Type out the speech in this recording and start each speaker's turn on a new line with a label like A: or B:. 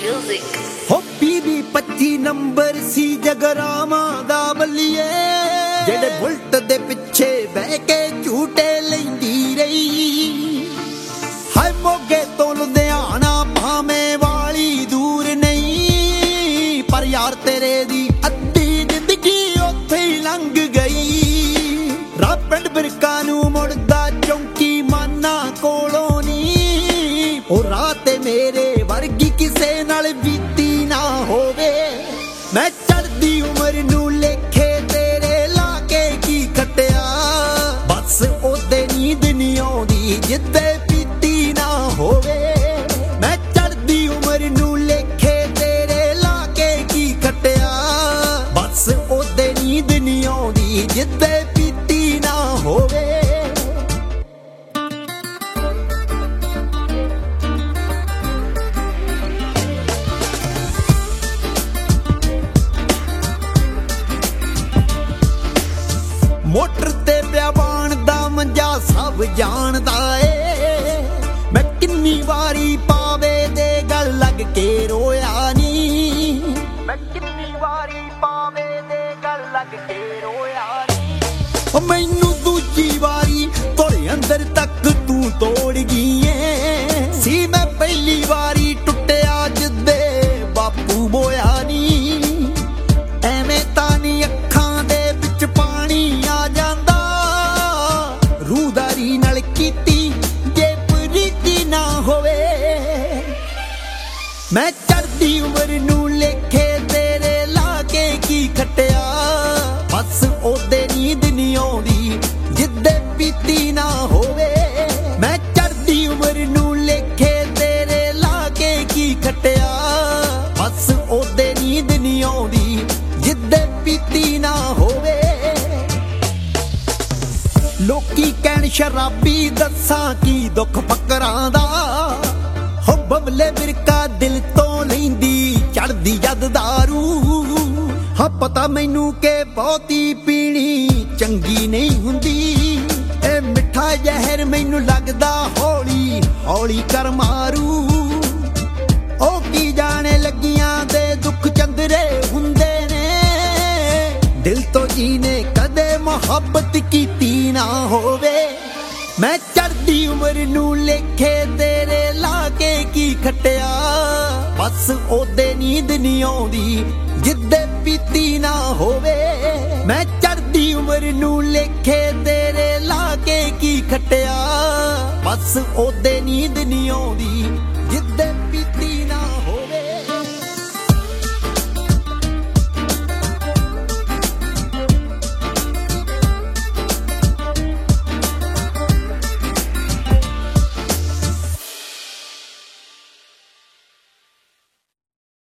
A: music.
B: ਹੋ ਬੀਬੀ 25 number ਸੀ ਜਗਰਾਵਾਂ ਦਾ ਬੱਲੀਏ, ਜਿਹੜੇ bullet ਦੇ ਪਿੱਛੇ ਬਹਿ ਕੇ ਝੂਟੇ ਲੈਂਦੀ ਰਹੀ। ਹਾਏ ਮੋਗੇ ਤੋਂ ਲੁਧਿਆਣਾ ਭਾਵੇਂ ਵਾਲੀ ਦੂਰ ਨਹੀਂ, ਪਰ ਯਾਰ ਤੇਰੇ ਦੀ ਅੱਧੀ ਜ਼ਿੰਦਗੀ ਉੱਥੇ ਹੀ ਲੰਘ ਗਈ। ਰਾਹ ਪਿੰਡ ਬਿਰਕਾਂ ਨੂੰ ਮੁੜਦਾ ਚੌਂਕੀ ਮਾਨਾ ਕੋਲੋਂ ਨੀ, ਉਹ ਰਾਹ ਤੇ ਮੇਰੇ ਵਰਗੀ ਕਿਸੇ ਨਾਲ ਬੀਤੀ ਨਾ ਹੋਵੇ। ਮੈਂ ਚੜ੍ਹਦੀ ਉਮਰ ਨੂੰ ਲੇਖੇ ਤੇਰੇ ਲਾ ਕੇ ਕੀ ਖੱਟਿਆ, ਬਸ ਉਹਦੇ ਨੀਂਦ ਨਹੀਂ ਆਉਂਦੀ ਜਿੱਦੇ ਪੀਤੀ ਨਾ ਹੋਵੇ। ਮੈਂ ਚੜ੍ਹਦੀ ਉਮਰ ਨੂੰ ਲੇਖੇ ਤੇਰੇ ਲਾ ਕੇ ਕੀ ਖੱਟਿਆ, ਬਸ ਉਹਦੇ ਨੀਂਦ ਨਹੀਂ ਆਉਂਦੀ ਜਿੱਦੇ ਪੀਤੀ ਨਾ ਹੋਵੇ। ਮੋਟਰ ਤੇ ਬਿਆਬਾਨ ਦਾ ਮੰਜਾ ਸਭ ਜਾਣਦਾ ਏ, ਮੈਂ ਕਿੰਨੀ ਵਾਰੀ ਪਾਵੇ ਦੇ ਗੱਲ ਲੱਗ ਕੇ ਰੋਇਆ ਨੀ। ਮੈਂ ਕਿੰਨੀ ਵਾਰੀ ਪਾਵੇ ਦੇ ਗੱਲ ਲੱਗ ਕੇ ਰੋਇਆ ਨੀ। ਮੈਨੂੰ ਦੂਜੀ ਵਾਰੀ ਤੋੜੇ ਅੰਦਰ ਤੱਕ ਤੂੰ ਤੋੜ ਗਈ ਏ, ਸੀ ਮੈਂ ਪਹਿਲੀ ਵਾਰੀ ਟੁੱਟਿਆ ਜਿੱਦੇ ਬਾਪੂ ਬੋਇਆ ਨੀ। ਐਵੇਂ ਤਾਂ ਨੀ ਅੱਖਾਂ ਦੇ ਵਿੱਚ ਪਾਣੀ ਆ ਜਾਂਦਾ, ਰੂਹਦਾਰੀ ਨਾਲ ਕੀਤੀ ਜੇ ਪ੍ਰੀਤੀ ਨਾ ਹੋਵੇ। ਮੈਂ ਚੜ੍ਹਦੀ ਉਮਰ ਨੂੰ ਲੇਖੇ ਤੇਰੇ ਲਾ ਕੇ ਕੀ ਖੱਟਿਆ, ਬਸ ਉਹਦੇ ਨੀਂਦ ਨਹੀਂ ਆਉਂਦੀ ਜਿੱਦੇ ਪੀਤੀ ਨਾ ਹੋਵੇ। ਮੈਂ ਚੜ੍ਹਦੀ ਉਮਰ ਨੂੰ ਲੇਖੇ ਤੇਰੇ ਲਾ ਕੇ ਕੀ ਖੱਟਿਆ, ਬਸ ਉਹਦੇ ਨੀਂਦ ਨਹੀਂ ਆਉਂਦੀ ਜਿੱਦੇ ਪੀਤੀ ਨਾ ਹੋਵੇ। ਲੋਕੀ ਕਹਿਣ ਸ਼ਰਾਬੀ, ਦੱਸਾਂ ਕੀ ਦੁੱਖ ਫਕਰਾਂ ਦਾ, ਹੋ ਬਬਲੇ ਬਿਰਕਾ ਦਿਲ ਤੋਂ ਲੈਂਦੀ ਚੜ੍ਹਦੀ ਜਦ ਦਾਰੂ। ਹਾਂ ਪਤਾ ਮੈਨੂੰ ਕਿ ਬਹੁਤੀ ਪੀਣੀ ਚੰਗੀ ਨਹੀਂ ਹੁੰਦੀ, ਇਹ ਮਿੱਠਾ ਜ਼ਹਿਰ ਮੈਨੂੰ ਲੱਗਦਾ ਹੌਲੀ ਹੌਲੀ ਕਰ ਮਾਰੂ। ਉਹ ਕੀ ਜਾਣੇ ਲੱਗੀਆਂ ਦੇ ਦੁੱਖ ਚੰਦਰੇ ਹੁੰਦੇ ਨੇ, ਦਿਲ ਤੋਂ ਜੀਨੇ ਕਦੇ ਮੁਹੱਬਤ ਕੀਤੀ ਨਾ ਹੋਵੇ। ਮੈਂ ਚੜ੍ਹਦੀ ਉਮਰ ਨੂੰ ਲੇਖੇ ਤੇਰੇ ਲਾ ਕੇ ਕੀ ਖੱਟਿਆ, ਬਸ ਉਹਦੇ ਨੀਂਦ ਨਹੀਂ ਆਉਂਦੀ ਜਿੱਦੇ ਪੀਤੀ ਨਾ ਹੋਵੇ। ਮੈਂ ਚੜ੍ਹਦੀ ਉਮਰ ਨੂੰ ਲੇਖੇ ਤੇਰੇ ਲਾ ਕੇ ਕੀ ਖੱਟਿਆ, ਬਸ ਉਹਦੇ ਨੀਂਦ ਨਹੀਂ ਆਉਂਦੀ